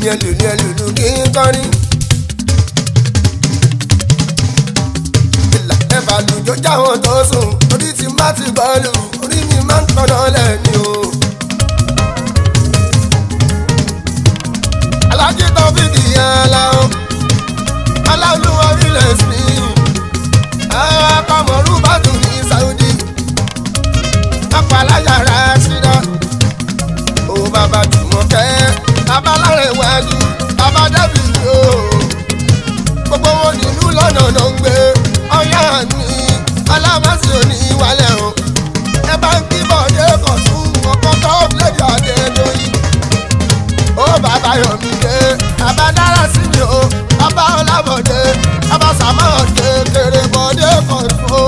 ní ẹlùlù kí n kọrin. ìlà ẹ̀fà lùjọ́ jáwọn tó sùn orí ti má ti bọ́ọ̀lù orí mi máa ń tọ́nà lẹ́ni o. alájí tó fi kìyàn aláwọ̀ aláwọ̀ ilẹ̀ sí akọ̀mọ̀rú bá dùn ní Saudi ọ̀pọ̀ aláyàrá síra ó bàbá Jùmọ̀kẹ́ bàbá lára iwájú bàbá Dábìlì o gbogbo wọn nínú lọ́nà ló ń gbé ọ̀yá mi alámásì òní wálẹ̀ o ẹ bá ń kí bọ̀dé kọ̀ tún ọkọ̀ tó lédè Adédoyin ó bàbá Yọ̀mí dé bàbá dára sí mi o bàbá Ọlábọ̀dé bàbá Sàmọ́ kékeré bọ̀dé kọ̀ tún o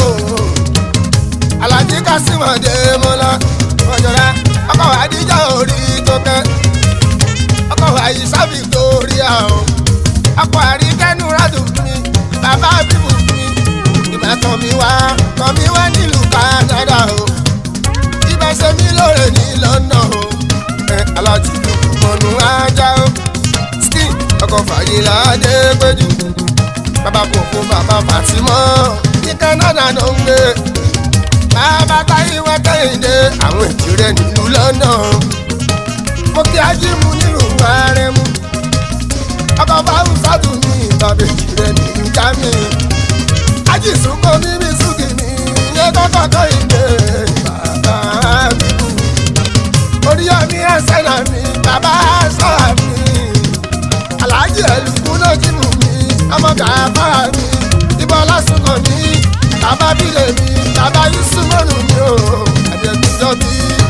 Alájí Kásímọ̀dé mọ́lá ọjọ́ra ọkọ̀ àdíjà orí tó kẹ́ ọkọ̀ àyíṣà Victoria o ọkọ̀ àríkẹ́nu rádùn mi bàbá bíbù mi ìgbà tán mi wá nílùú Canada o ibẹ̀ ṣe mí lóore ní London o Alájí mọ̀nù ajá o skin ọkọ̀ Fàyílà Adépéjú bàbá kòkó bàbá Fàtímọ́ ní Canada ló ń gbé bàbá Táyíwá Kẹ́hìndé àwọn èjì rẹ̀ nílùú London mo kí ajímù nílùú Arẹ́mú ọkọ̀ báwù sádùn ní bàbá èjì rẹ̀ nílùú Germany ajísùnkọ́ mímí sùkì ní iye kọ́kọ́ Kẹ́hìndé bàbá bíbù Oríyọ̀mí ẹsẹ̀ náà mi bàbá sọ́ra mi Aláàjì ẹ̀lùkú lójúmù mi ọmọ gàfà mi ìbọn lásùnkọ̀ mi bàbá bílẹ̀ mi bàbá Yusufonu mi o àjẹgbìjọ bí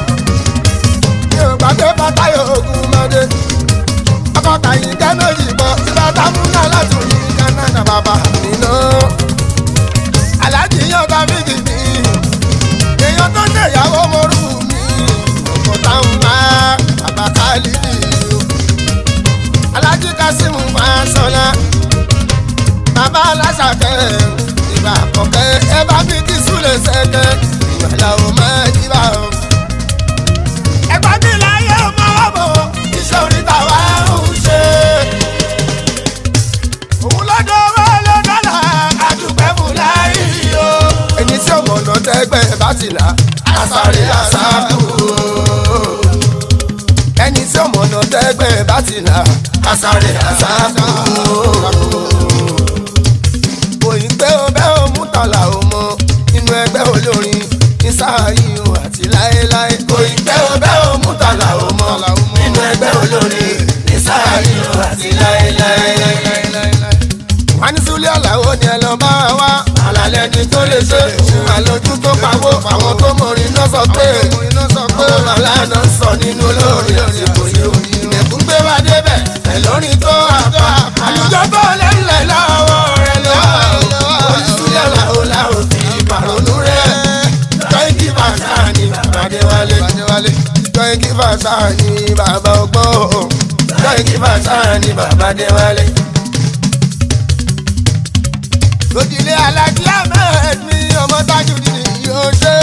mi ò gbàgbé Bàtáyọ̀ Ògúnmọ́dé ọkọ̀ kàyí kẹ́nà yìnbọn tí bàtà mú náà látò ní Canada bàbá nínú Aláàjì yọ̀ọ̀ká méjì mi èèyàn tó jẹ́ ìyàwó morú mi ọkọ̀ táwọn máa bàbá Kálídì o Aláàjì Kásímù Fáṣọlá bàbá Aláṣàkẹ́ ìgbà àkọ́kẹ́ ẹ bá mi kí Súlẹ̀ Ṣẹ̀kẹ́ ìgbàlá o máa jíbà o. ẹgbẹ́ mi láyé ọmọ ọmọ iṣẹ́ oríta wa ń ṣe. òun lọ́dọ̀ owó ló dọ́là àdùpẹ́ fún láyé o. ẹni tí ọmọ ọ̀nà tẹ́gbẹ́ bá ti là àṣàrè àṣàkù o. ẹni tí ọmọ ọ̀nà tẹ́gbẹ́ bá ti là àṣàrè àṣàkù o. òyìnbó bẹ́ẹ̀ ò mú tàlà ò mọ inú ẹgbẹ́ olórin ní sáàyè o àti láéláé. òyìnbó bẹ́ẹ̀ ò mú tàlà ò mọ inú ẹgbẹ́ olórin ní sáàyè o àti láéláé. wọ́n ní Súlẹ̀ Àlàó ni ẹ lọ bá wa àlàlẹ́ ni tó lè ṣe òun àlójú tó pawó àwọn tó mọrin náà sọ pé owó lọ́la náà sọ nínú olórin òsìkò yìí ìdẹ̀kùn gbé wa débẹ̀ ẹ̀ lórin tó àbá àlùjọ tó lẹ́lẹ̀ lọ́wọ́ rẹ̀ lọ́wọ́ Súlẹ̀ Àlàó làwọn fi pàrọ̀nù rẹ̀ jọ́ìkì fàṣà ni bàbá Adéwálé jọ́ìkì fàṣà ni bàbá ọgbọ́n jọ́ìkì fàṣà ni bàbá Adéwálé. Òjìlé Alájí Ahmed mi ọmọ Tajudeen yóò ṣe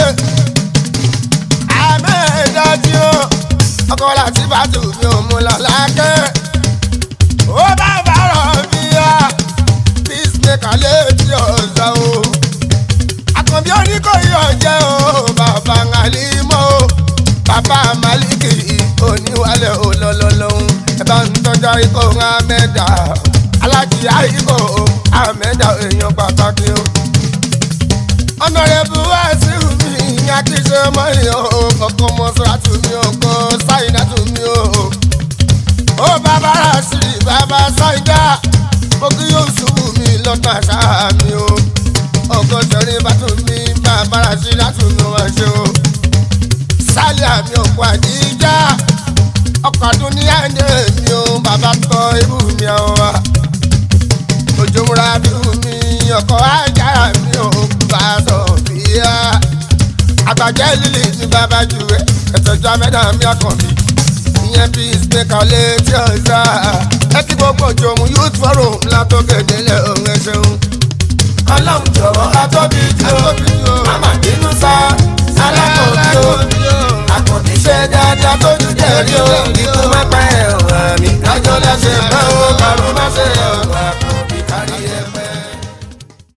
Ahmed dájú ọkọ láti bàtú mi ò mú lọ lákẹ́. ó bá bàrọ̀ mi yá peacemaker létí ọ̀sán o. Àkànbí Oníkòyí ọ̀jẹ́ o bàbá Àlímọ́ o bàbá Málíkì Oníwálẹ̀ olólólóhùn ẹ bá ń tọ́jà ikọ̀ Ahmeda Alájí àyíkọ̀ Ahmeda èèyàn pàtàkì o. Honorable Wasiu mi ìyá kì í ṣe mọ́ ìyàn o kọ̀ọ̀kan Mọ́sálátù mi o kọ́ Sáínátù mi o. ó bàbá Rásìrì bàbá Sáídà òkè yóò ṣubú mi lọ́tọ̀ àṣà mi o. ọkọ̀ sẹ́rin bàtú mi bàbá Rásìrì mi wá ṣe o. Sálíà mi ò kọ́ Àdíjà ọkọ̀ Àdúnníyà ní èmi o bàbá tọ́ ibú mi àwọn wa. Òjòmúra bí mi ọkọ̀ ajá mi ò bá sọ bíyà. Àgbàjẹ́ lílì ní bàbá jùwé ẹ̀tọ́jú Ahmeda mi Àkànbí. Ìyẹn peacemaker létí ọ̀sá. Ẹ kí gbogbo Òjòmú youth forum látọ̀kẹ́ délé òun ẹ ṣeun. Ọlọ́run jọ̀wọ́ atóbi jù ó. Màmá bínú sá. Alákọ̀ọ́bí ó. Àkànbí ṣe dáadáa tójú jẹ́rí ó. Ikú má pa ẹ̀ o.